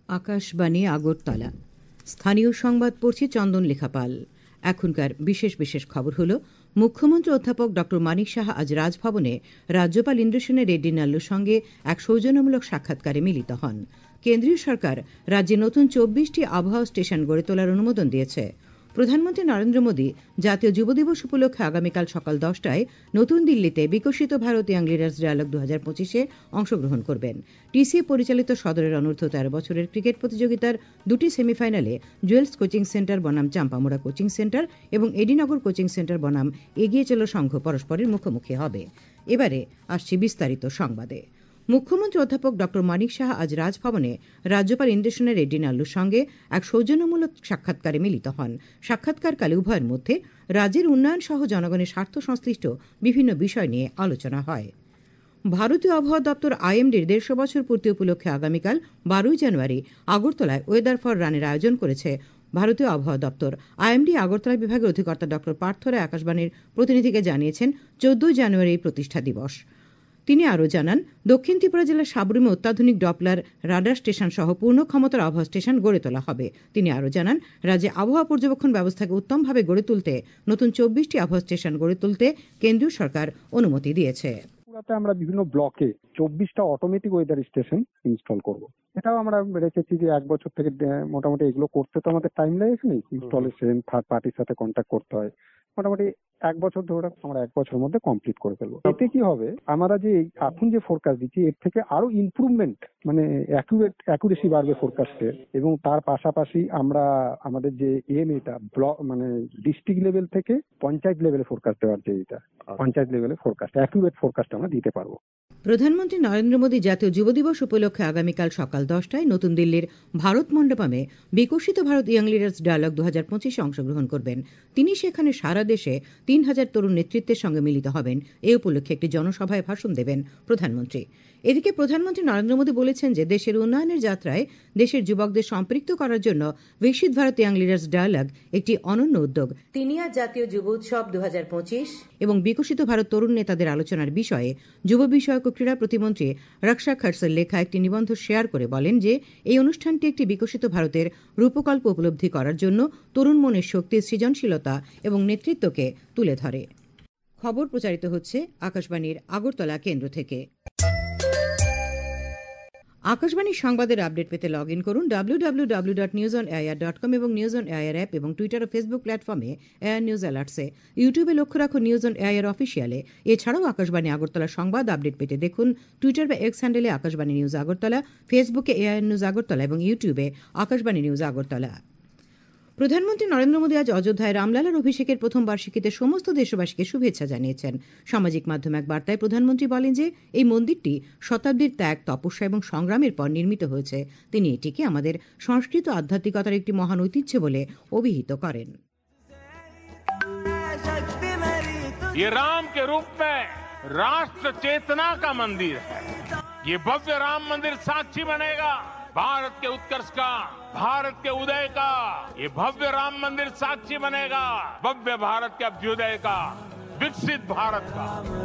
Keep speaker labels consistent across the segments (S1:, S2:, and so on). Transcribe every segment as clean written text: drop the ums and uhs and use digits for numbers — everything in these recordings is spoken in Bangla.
S1: আকাশবাণী আগরতলা। স্থানীয় সংবাদ পড়ছি চন্দন লেখাপাল। এখনকার বিশেষ বিশেষ খবর হলো, মুখ্যমন্ত্রী অধ্যাপক ড মানিক সাহা আজ রাজভবনে রাজ্যপাল ইন্দ্রসেন রেড্ডি নাল্লুর সঙ্গে এক সৌজন্যমূলক সাক্ষাৎকারে মিলিত হন। কেন্দ্রীয় সরকার রাজ্যে নতুন ২৪টি আবহাওয়া স্টেশন গড়ে তোলার অনুমোদন দিয়েছে। প্রধানমন্ত্রী নরেন্দ্র মোদী জাতীয় যুব দিবস উপলক্ষে আগামীকাল সকাল ১০টায় নতুন দিল্লিতে বিকশিত ভারত ইয়াং লিডার্স ডায়ালগ ২০২৫-এ অংশগ্রহণ করবেন। টিসিএ পরিচালিত সদরের অনূর্ধ্ব ১৩ বছরের ক্রিকেট প্রতিযোগিতার দুটি সেমিফাইনালে জুয়েলস কোচিং সেন্টার বনাম চাম্পামোড়া কোচিং সেন্টার এবং এডিনগর কোচিং সেন্টার বনাম এগিয়ে চলো সংঘ পরস্পরের মুখোমুখি হবে। এবারে আসছি বিস্তারিত সংবাদে। মুখ্যমন্ত্রী অধ্যাপক ড মানিক সাহা আজ রাজভবনে রাজ্যপাল ইন্দ্রসেন রেড্ডি নাল্লুর সঙ্গে এক সৌজন্যমূলক সাক্ষাৎকারে মিলিত হন। সাক্ষাৎকারকালে উভয়ের মধ্যে রাজ্যের উন্নয়ন সহ জনগণের স্বার্থ সংশ্লিষ্ট বিভিন্ন বিষয় নিয়ে আলোচনা হয়। ভারতীয় আবহাওয়া দপ্তর আইএমডির ১৫০ বছর পূর্তি উপলক্ষে আগামীকাল ১২ জানুয়ারি আগরতলায় ওয়েদার ফর রানের আয়োজন করেছে ভারতীয় আবহাওয়া দপ্তর। আইএমডি আগরতলা বিভাগের অধিকর্তা ড পার্থ রায় আকাশবাণীর প্রতিনিধিকে জানিয়েছেন ১৪ জানুয়ারি প্রতিষ্ঠা দিবস। তিনি আরও জানান, দক্ষিণ ত্রিপুরা জেলার সাবরুমে অত্যাধুনিক ডপলার রাডার স্টেশন সহ পূর্ণ ক্ষমতার আবহাওয়া স্টেশন গড়ে তোলা হবে। তিনি আরও জানান, রাজ্যে আবহাওয়া পর্যবেক্ষণ ব্যবস্থাকে উত্তমভাবে গড়ে তুলতে নতুন ২৪টি আবহাওয়া স্টেশন গড়ে তুলতে কেন্দ্রীয় সরকার অনুমতি দিয়েছে।
S2: আমরা বিভিন্ন ব্লকে ২৪টা অটোমেটিক ওয়েদার স্টেশন ইনস্টল করব। এটাও আমরা রেখেছি যে ১ বছর থেকে মোটামুটি এগুলো করতে তো আমাদের টাইম লাগেছে, ইনস্টলেশন থার্ড পার্টির সাথে কন্ট্যাক্ট করতে হয়। মোটামুটি ১ বছর ধরে আমরা ১ বছরের মধ্যে কমপ্লিট করে ফেলবো। এতে কি হবে, আমরা যে এখন যে ফোরকাস্ট দিচ্ছি এর থেকে আরো ইমপ্রুভমেন্ট, মানে অ্যাকুরেসি বাড়বে ফোরকাস্টের। এবং তার পাশাপাশি আমরা আমাদের যে এটা ব্লক মানে ডিস্ট্রিক্ট লেভেল থেকে পঞ্চায়েত লেভেলে ফোরকাস্ট দেওয়ার যে এটা পঞ্চায়েত লেভেলে ফোরকাস্ট, অ্যাকুরেট ফোরকাস্ট আমরা দিতে পারবো।
S1: প্রধানমন্ত্রী নরেন্দ্র মোদী জাতীয় যুব দিবস উপলক্ষে আগামীকাল সকাল ১০টায় নতুন দিল্লির ভারত মণ্ডপমে বিকশিত ভারত ইয়াং লিডার্স ডায়ালগ ২০২৫-এ অংশগ্রহণ করবেন। তিনি সেখানে সারা দেশে ৩,০০০ তরুণ নেতৃত্বের সঙ্গে মিলিত হবেন। এ উপলক্ষে একটি জনসভায় ভাষণ দেবেন প্রধানমন্ত্রী। এদিকে প্রধানমন্ত্রী নরেন্দ্র মোদী বলেছেন যে দেশের উন্নয়নের যাত্রায় দেশের যুবকদের সম্পৃক্ত করার জন্য বিকশিত ভারত ইয়াং লিডার্স ডায়ালগ একটি অনন্য উদ্যোগ। তিনি আজ জাতীয় যুব উৎসব ২০২৫ এবং বিকশিত ভারত তরুণ নেতাদের আলোচনার বিষয়ে যুব বিষয়ক ও ক্রীড়া প্রতিমন্ত্রী রক্ষা খড়সের লেখা একটি নিবন্ধ শেয়ার করে বলেন যে এই অনুষ্ঠানটি একটি বিকশিত ভারতের রূপকল্প উপলব্ধি করার জন্য তরুণ মনের শক্তি, সৃজনশীলতা এবং নেতৃত্বকে তুলে ধরে। খবর প্রচারিত হচ্ছে আকাশবাণীর আগরতলা কেন্দ্র থেকে। আকাশবাণীর সংবাদের আপডেট পেতে লগ ইন করুন www.newsonair.com এবং নিউজ অন এআইআর অ্যাপ এবং টুইটার ও ফেসবুক প্ল্যাটফর্মে এআইআর নিউজ অ্যালার্টসে। ইউটিউবে লক্ষ্য রাখুন নিউজ অন এআইআর অফিসিয়ালে। এছাড়াও আকাশবাণী আগরতলার সংবাদ আপডেট পেতে দেখুন টুইটার বা এক্স হ্যান্ডেলে আকাশবাণী নিউজ আগরতলা, ফেসবুকে এআইআর নিউজ আগরতলা এবং ইউটিউবে আকাশবাণী নিউজ আগরতলা। প্রধানমন্ত্রী নরেন্দ্র মোদী আজ অযোধ্যায় রামলালার অভিষেকের প্রথম বার্ষিকীতে সমস্ত দেশবাসীকে শুভেচ্ছা জানিয়েছেন। সামাজিক মাধ্যমে এক বার্তায় প্রধানমন্ত্রী বলেন যে এই মন্দিরটি শতাব্দীর ত্যাগ, তপস্যা এবং সংগ্রামের পর নির্মিত হয়েছে। তিনি এটিকে আমাদের সংস্কৃত আধ্যাত্মিকতার একটি মহান ঐতিহ্য বলে অভিহিত করেন।
S3: ये राम के रूप में राष्ट्र चेतना का मंदिर है। ये भव्य राम मंदिर साक्षी बनेगा भारत के उत्कर्ष का, भारत के उदय का। ये भव्य राम मंदिर साक्षी बनेगा भव्य भारत के अभ्युदय का, विकसित भारत का।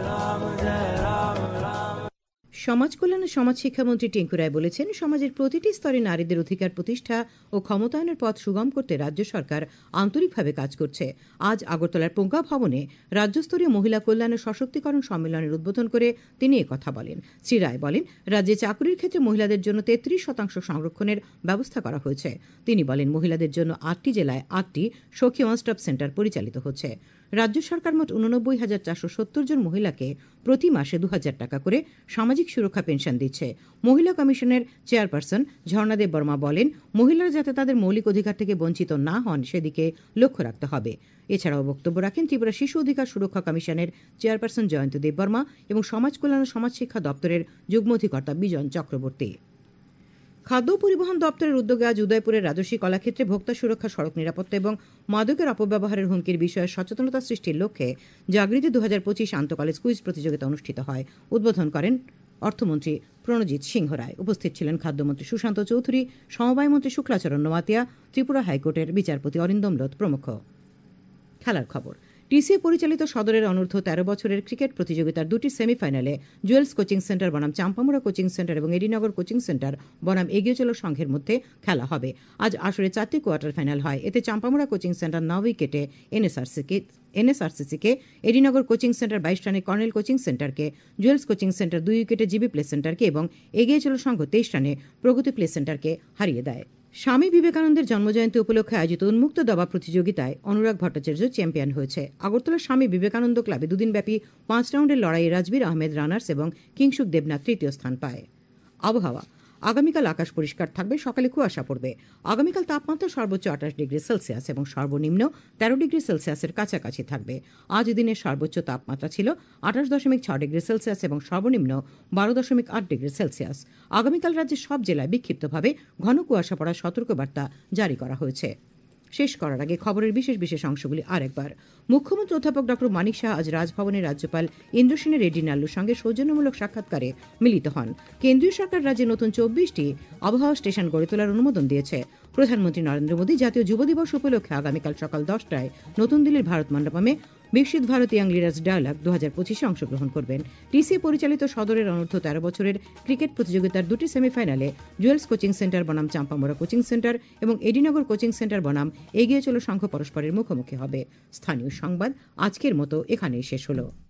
S1: সমাজ কল্যাণ ও সমাজ শিক্ষামন্ত্রী টিঙ্কু রায় বলেছেন, সমাজের প্রতিটি স্তরে নারীদের অধিকার প্রতিষ্ঠা ও ক্ষমতায়নের পথ সুগম করতে রাজ্য সরকার আন্তরিকভাবে কাজ করছে। আজ আগরতলার প্রজ্ঞা ভবনে রাজ্যস্তরীয় মহিলা কল্যাণ ও সশক্তিকরণ সম্মেলনের উদ্বোধন করে তিনি একথা বলেন। শ্রী রায় বলেন, রাজ্যে চাকরির ক্ষেত্রে মহিলাদের জন্য ৩৩% সংরক্ষণের ব্যবস্থা করা হয়েছে। তিনি বলেন, মহিলাদের জন্য ৮টি জেলায় ৮টি সখী ওয়ান স্টপ সেন্টার পরিচালিত হচ্ছে। রাজ্য সরকার মোট ৮৯,৪৭০ জন মহিলাকে প্রতি মাসে ২,০০০ টাকা করে সামাজিক সুরক্ষা পেনশন দিচ্ছে। মহিলা কমিশনের চেয়ারপারসন ঝর্ণা দেব বর্মা বলেন, মহিলারা যাতে তাদের মৌলিক অধিকার থেকে বঞ্চিত না হন সেদিকে লক্ষ্য রাখতে হবে। এছাড়াও বক্তব্য রাখেন ত্রিপুরা শিশু অধিকার সুরক্ষা কমিশনের চেয়ারপারসন জয়ন্ত দেব বর্মা এবং সমাজ কল্যাণ ও সমাজ শিক্ষা দপ্তরের যুগ্ম অধিকর্তা বিজন চক্রবর্তী। খাদ্য পরিবহন দপ্তরের উদ্যোগে আজ উদয়পুরের রাজস্বী কলাক্ষেত্রে ভোক্তা সুরক্ষা, সড়ক নিরাপত্তা এবং মাদকের অপব্যবহারের হুমকির বিষয়ে সচেতনতা সৃষ্টির লক্ষ্যে জাগৃতি ২০২৫ আন্তঃকলেজ কুইজ প্রতিযোগিতা অনুষ্ঠিত হয়। উদ্বোধন করেন অর্থমন্ত্রী প্রণজিৎ সিংহ রায়। উপস্থিত ছিলেন খাদ্যমন্ত্রী সুশান্ত চৌধুরী, সমবায় মন্ত্রী শুক্লাচরণ নোমাতিয়া, ত্রিপুরা হাইকোর্টের বিচারপতি অরিন্দম লোধ প্রমুখ। খেলার খবর। টিসিএ পরিচালিত সদরের অনূর্ধ্ব 13 বছরের ক্রিকেট প্রতিযোগিতার দুটি সেমিফাইনালে জুয়েলস কোচিং সেন্টার বনাম চাম্পামুড়া কোচিং সেন্টার এবং এডিনগর কোচিং সেন্টার বনাম এগিয়ে চলো সংঘের মধ্যে খেলা হবে। আজ আসরে 4টি কোয়ার্টার ফাইনাল হয়। এতে চাম্পামুড়া কোচিং সেন্টার 9 উইকেটে এনএসআরসিকে, এডিনগর কোচিং সেন্টার 22 রানে কর্নেল কোচিং সেন্টারকে, জুয়েলস কোচিং সেন্টার 2 উইকেটে জিবি প্লে সেন্টারকে এবং এগিয়ে চলো সংঘ 23 রানে প্রগতি প্লে সেন্টারকে হারিয়ে দেয়। স্বামী বিবেকানন্দের জন্মজয়ন্তী উপলক্ষে আয়োজিত উন্মুক্ত দাবা প্রতিযোগিতায় অনুরাগ ভট্টাচার্য চ্যাম্পিয়ন হয়েছে। আগরতলা স্বামী বিবেকানন্দ ক্লাবে দুদিনব্যাপী 5 রাউন্ডের লড়াইয়ে রাজবীর আহমেদ রানার্স এবং কিংসুক দেবনাথ তৃতীয় স্থান পায়। আবহাওয়া, আগামীকাল আকাশ পরিষ্কার থাকবে, সকালে কুয়াশা পড়বে। আগামীকাল তাপমাত্রা সর্বোচ্চ 28 ডিগ্রি সেলসিয়াস এবং সর্বনিম্ন 13 ডিগ্রি সেলসিয়াসের কাছাকাছি থাকবে। আজ দিনের সর্বোচ্চ তাপমাত্রা ছিল 28.6 ডিগ্রি সেলসিয়াস এবং সর্বনিম্ন 12.8 ডিগ্রি সেলসিয়াস। আগামীকাল রাজ্যের সব জেলায় বিক্ষিপ্তভাবে ঘন কুয়াশা পড়ার সতর্কবার্তা জারি করা হয়েছে। শেষ করার আগে খবরের বিশেষ অংশগুলি আরেকবার। মুখ্যমন্ত্রী অধ্যাপক ডক্টর মানিক সাহা আজ রাজভবনে রাজ্যপাল ইন্দ্রসেন রেড্ডি নাল্লুর সঙ্গে সৌজন্যমূলক সাক্ষাৎকারে মিলিত হন। কেন্দ্রীয় সরকার রাজ্যে নতুন 24টি আবহাওয়া স্টেশন গড়ে তোলার অনুমোদন দিয়েছে। প্রধানমন্ত্রী নরেন্দ্র মোদী জাতীয় যুব দিবস উপলক্ষে আগামীকাল সকাল 10টায় নতুন দিল্লির ভারত মণ্ডপমে বিকশিত ভারত ইয়াং লিডার্স ডায়ালগ 2025-এ অংশগ্রহণ করবেন। টিসিএ পরিচালিত সদরের অনূর্ধ্ব 13 বছরের ক্রিকেট প্রতিযোগিতার দুটি সেমিফাইনালে জুয়েলস কোচিং সেন্টার বনাম চাম্পামুড়া কোচিং সেন্টার এবং এডিনগর কোচিং সেন্টার বনাম এগিয়ে চলো সংঘ পরস্পরের মুখোমুখি হবে। স্থানীয় সংবাদ আজকের মতো এখানেই শেষ হলো।